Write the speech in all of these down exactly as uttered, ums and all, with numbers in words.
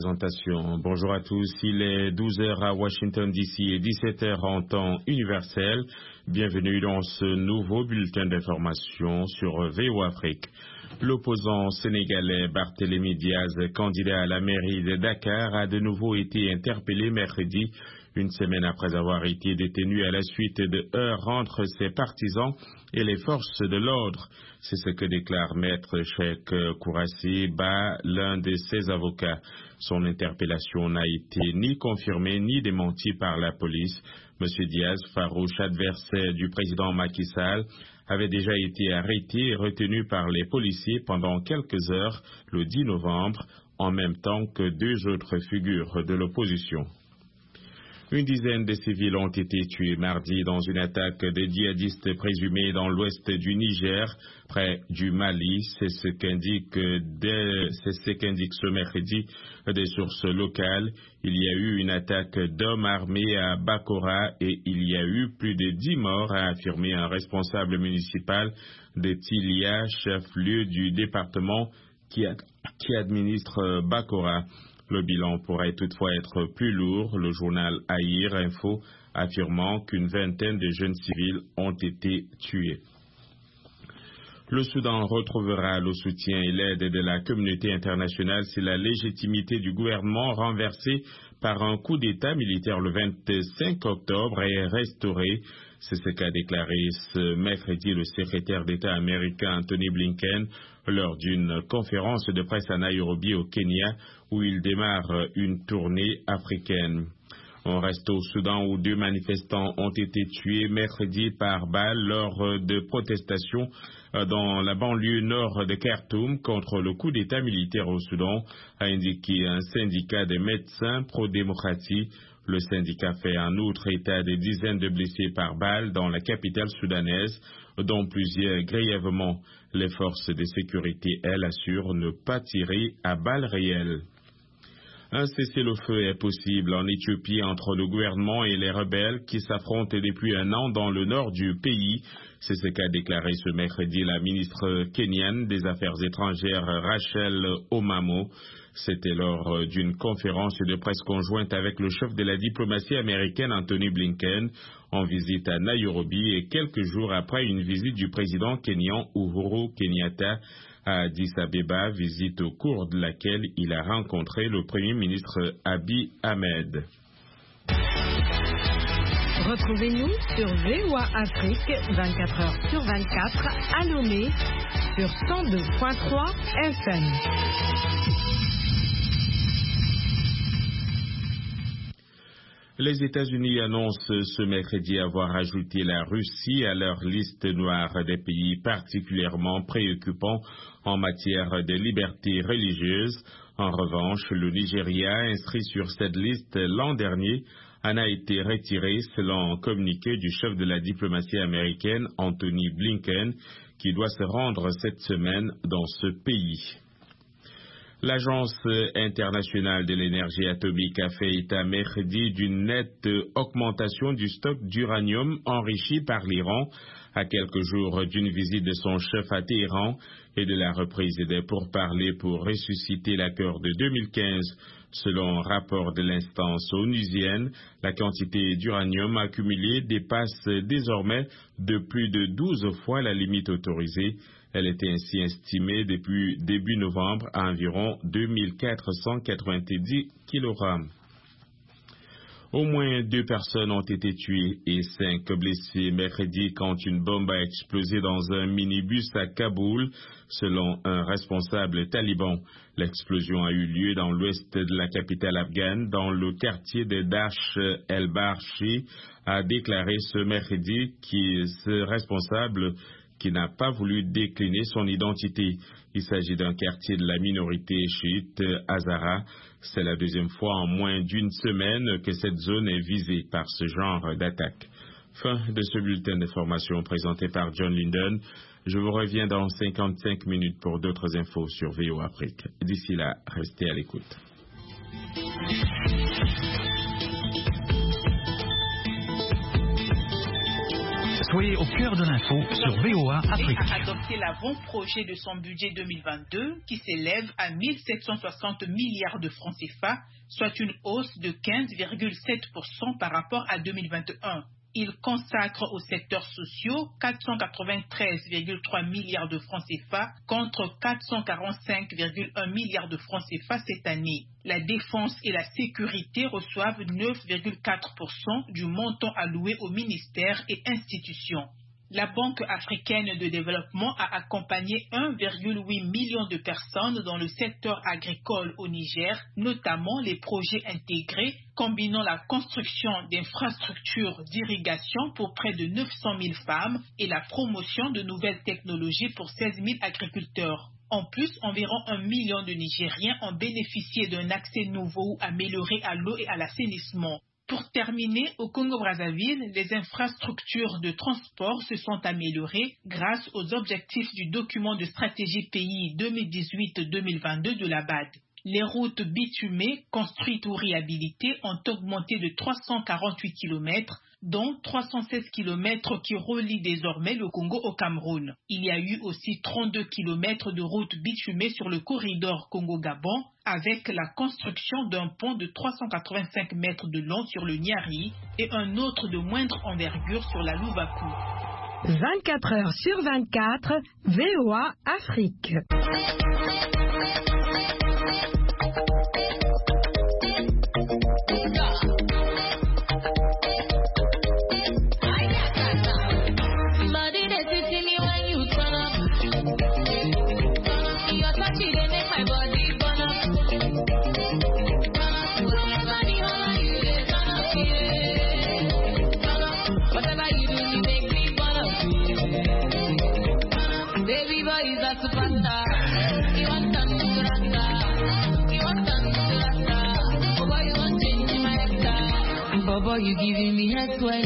Présentation. Bonjour à tous, il est douze heures à Washington D C et dix-sept heures en temps universel. Bienvenue dans ce nouveau bulletin d'information sur V O Afrique. L'opposant sénégalais Barthélémy Diaz, candidat à la mairie de Dakar, a de nouveau été interpellé mercredi, une semaine après avoir été détenu à la suite de heurts entre ses partisans et les forces de l'ordre. C'est ce que déclare maître Cheikh Kourassi Ba, l'un de ses avocats. Son interpellation n'a été ni confirmée ni démentie par la police. Monsieur Diaz, farouche adversaire du président Macky Sall, avait déjà été arrêté et retenu par les policiers pendant quelques heures le dix novembre, en même temps que deux autres figures de l'opposition. Une dizaine de civils ont été tués mardi dans une attaque de djihadistes présumés dans l'ouest du Niger, près du Mali. C'est ce qu'indique c'est ce qu'indique ce mercredi des sources locales. Il y a eu une attaque d'hommes armés à Bakora et il y a eu plus de dix morts, a affirmé un responsable municipal de Tilia, chef-lieu du département qui, a, qui administre Bakora. Le bilan pourrait toutefois être plus lourd, le journal Aïr Info affirmant qu'une vingtaine de jeunes civils ont été tués. Le Soudan retrouvera le soutien et l'aide de la communauté internationale si la légitimité du gouvernement renversé par un coup d'État militaire le vingt-cinq octobre est restaurée. C'est ce qu'a déclaré ce mercredi le secrétaire d'État américain Anthony Blinken lors d'une conférence de presse à Nairobi au Kenya où il démarre une tournée africaine. On reste au Soudan où deux manifestants ont été tués mercredi par balle lors de protestations dans la banlieue nord de Khartoum contre le coup d'État militaire au Soudan, a indiqué un syndicat de médecins pro-démocratie. Le syndicat fait en outre état de dizaines de blessés par balle dans la capitale soudanaise, dont plusieurs grièvement. Les forces de sécurité, elles, assurent ne pas tirer à balles réelles. Un cessez-le-feu est possible en Éthiopie entre le gouvernement et les rebelles qui s'affrontent depuis un an dans le nord du pays. C'est ce qu'a déclaré ce mercredi la ministre kenyane des Affaires étrangères Rachel Omamo. C'était lors d'une conférence de presse conjointe avec le chef de la diplomatie américaine Anthony Blinken en visite à Nairobi et quelques jours après une visite du président kényan Uhuru Kenyatta à Addis Abeba, visite au cours de laquelle il a rencontré le Premier ministre Abiy Ahmed. Retrouvez-nous sur V O A Afrique vingt-quatre heures sur vingt-quatre à Lomé sur cent deux point trois F M. Les États-Unis annoncent ce mercredi avoir ajouté la Russie à leur liste noire des pays particulièrement préoccupants en matière de liberté religieuse. En revanche, le Nigeria, inscrit sur cette liste l'an dernier, en a été retiré selon un communiqué du chef de la diplomatie américaine, Anthony Blinken, qui doit se rendre cette semaine dans ce pays. L'Agence internationale de l'énergie atomique a fait état mercredi d'une nette augmentation du stock d'uranium enrichi par l'Iran à quelques jours d'une visite de son chef à Téhéran et de la reprise des pourparlers pour ressusciter l'accord de deux mille quinze. Selon un rapport de l'instance onusienne, la quantité d'uranium accumulée dépasse désormais de plus de douze fois la limite autorisée. Elle était ainsi estimée depuis début novembre à environ deux mille quatre cent quatre-vingt-dix kilogrammes. Au moins deux personnes ont été tuées et cinq blessées mercredi quand une bombe a explosé dans un minibus à Kaboul, selon un responsable taliban. L'explosion a eu lieu dans l'ouest de la capitale afghane, dans le quartier de Dash el-Barchi, a déclaré ce mercredi qui ce responsable qui n'a pas voulu décliner son identité. Il s'agit d'un quartier de la minorité chiite Hazara. C'est la deuxième fois en moins d'une semaine que cette zone est visée par ce genre d'attaque. Fin de ce bulletin d'information présenté par John Linden. Je vous reviens dans cinquante-cinq minutes pour d'autres infos sur V O Afrique. D'ici là, restez à l'écoute. Soyez au cœur de l'info sur V O A Afrique. A adopté l'avant-projet de son budget deux mille vingt-deux qui s'élève à mille sept cent soixante milliards de francs C F A, soit une hausse de quinze virgule sept pour cent par rapport à deux mille vingt et un. Il consacre aux secteurs sociaux quatre cent quatre-vingt-treize virgule trois milliards de francs C F A contre quatre cent quarante-cinq virgule un milliards de francs C F A cette année. La défense et la sécurité reçoivent neuf virgule quatre pour cent du montant alloué aux ministères et institutions. La Banque africaine de développement a accompagné un virgule huit million de personnes dans le secteur agricole au Niger, notamment les projets intégrés combinant la construction d'infrastructures d'irrigation pour près de neuf cent mille femmes et la promotion de nouvelles technologies pour seize mille agriculteurs. En plus, environ un million de Nigériens ont bénéficié d'un accès nouveau ou amélioré à l'eau et à l'assainissement. Pour terminer, au Congo-Brazzaville, les infrastructures de transport se sont améliorées grâce aux objectifs du document de stratégie pays deux mille dix-huit deux mille vingt-deux de la B A D. Les routes bitumées, construites ou réhabilitées, ont augmenté de trois cent quarante-huit kilomètres, dont trois cent seize kilomètres qui relient désormais le Congo au Cameroun. Il y a eu aussi trente-deux kilomètres de routes bitumées sur le corridor Congo-Gabon, avec la construction d'un pont de trois cent quatre-vingt-cinq mètres de long sur le Niari et un autre de moindre envergure sur la Louvakou. vingt-quatre heures sur vingt-quatre, V O A Afrique. Bobo, you giving me head sweat.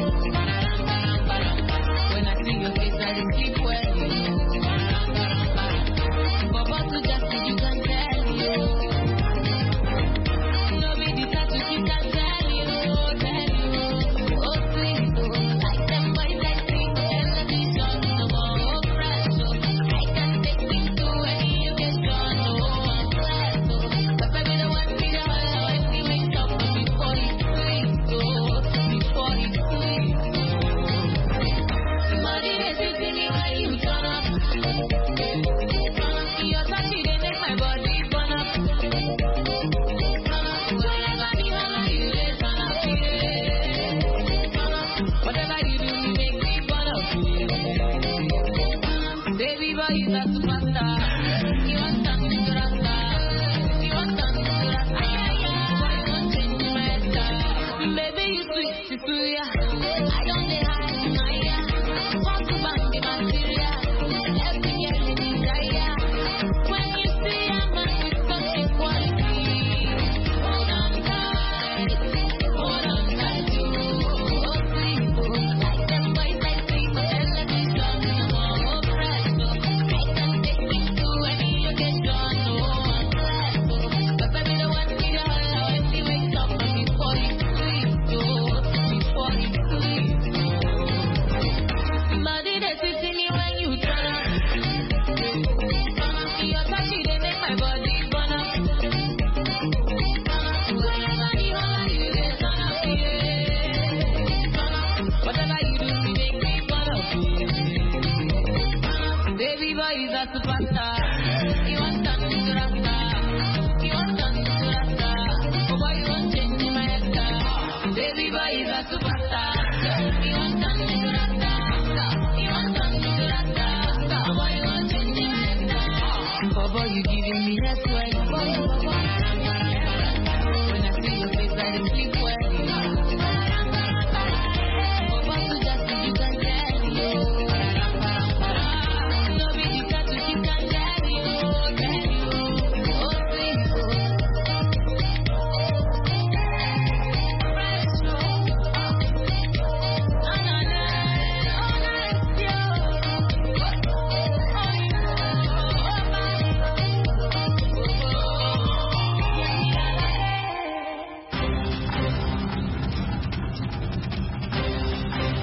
When I see your face, I don't sleep well. Bobo, to just see you can tell you. No be the tattoo, you can tell you, tell you. Oh, sweet, oh, like them boys that sing television, no more fresh, so I can take me to any occasion, oh, I'm blessed, oh. But baby, the one thing I want to make up before you sweet. Before you sleep, somebody is sitting where you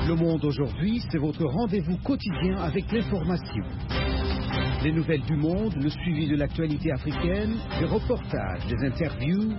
Le Monde aujourd'hui, c'est votre rendez-vous quotidien avec l'information. Les nouvelles du monde, le suivi de l'actualité africaine, des reportages, des interviews,